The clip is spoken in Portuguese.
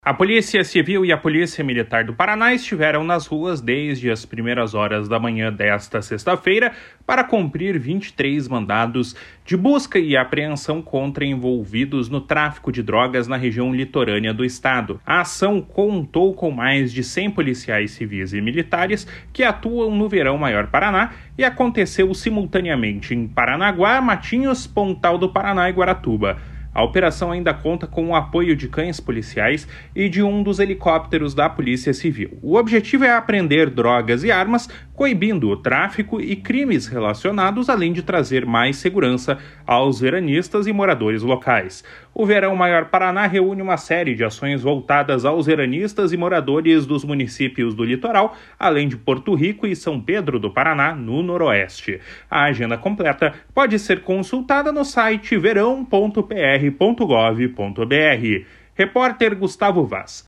A Polícia Civil e a Polícia Militar do Paraná estiveram nas ruas desde as primeiras horas da manhã desta sexta-feira para cumprir 23 mandados de busca e apreensão contra envolvidos no tráfico de drogas na região litorânea do estado. A ação contou com mais de 100 policiais civis e militares que atuam no Verão Maior Paraná e aconteceu simultaneamente em Paranaguá, Matinhos, Pontal do Paraná e Guaratuba. A operação ainda conta com o apoio de cães policiais e de um dos helicópteros da Polícia Civil. O objetivo é apreender drogas e armas, coibindo o tráfico e crimes relacionados, além de trazer mais segurança aos veranistas e moradores locais. O Verão Maior Paraná reúne uma série de ações voltadas aos veranistas e moradores dos municípios do litoral, além de Porto Rico e São Pedro do Paraná, no noroeste. A agenda completa pode ser consultada no site verão.pr.gov.br. Repórter Gustavo Vaz.